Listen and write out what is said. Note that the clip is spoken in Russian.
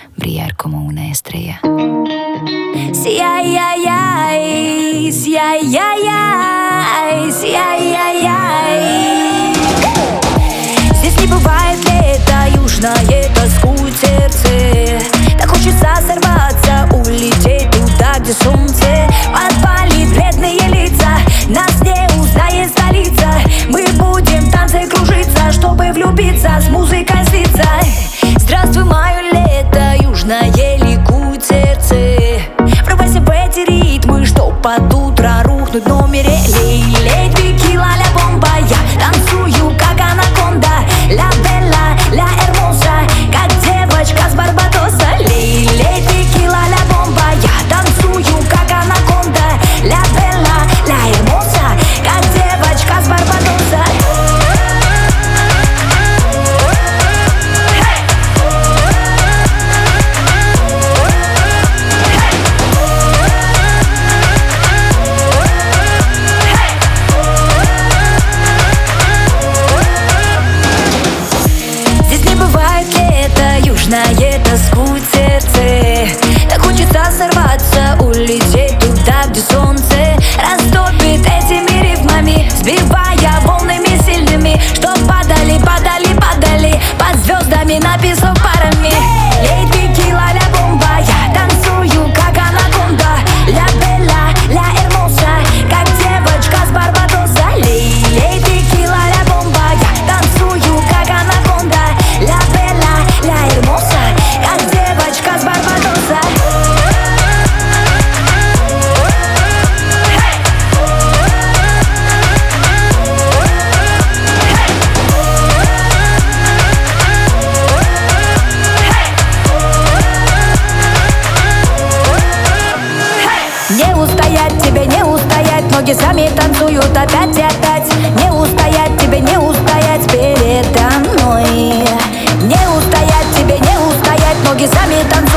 brillar como una estrella. Sí, ay, ay, ay, sí, ay, ay, ay, sí, ay, ay, ay. Здесь не бывает лета, южное тоскует сердце. Так хочется сорваться, улететь туда, где солнце подпалит бледные лица. Нас не узнает столица. Мы будем в танце кружиться, чтобы влюбиться, с музыкой слиться. Здравствуй, мое лето, южное ликует сердце. Врубайся в эти ритмы, чтоб под утро рухнуть в номере. Лей, лей, текила, ля бомба. Я танцую, как анаконда. Ля белла, ля эрмоса, как девочка с Барбадоса. Лей, лей, текила, ля бомба. Я танцую, как анаконда. Ля белла, ля эрмоса, как девочка с Барбадоса. Южное тоскует сердце. Так хочется сорваться, улететь туда, где солнце растопит этими рифмами, сбивая волнами сильными, чтоб падали, падали, падали под звездами на песок парами. Эй, текила, ля бомба. Я танцую, как анаконда. Ля белла, ля эрмоса, как девочка с Барбадоса. Эй, текила, ля бомба. Я танцую, как анаконда. Ля белла, ля эрмоса, как девочка с Барбадоса. Не устоять тебе, не устоять, ноги сами танцуют опять и опять. Не устоять тебе, не устоять передо мной. Не устоять тебе, не устоять, ноги сами танцуют.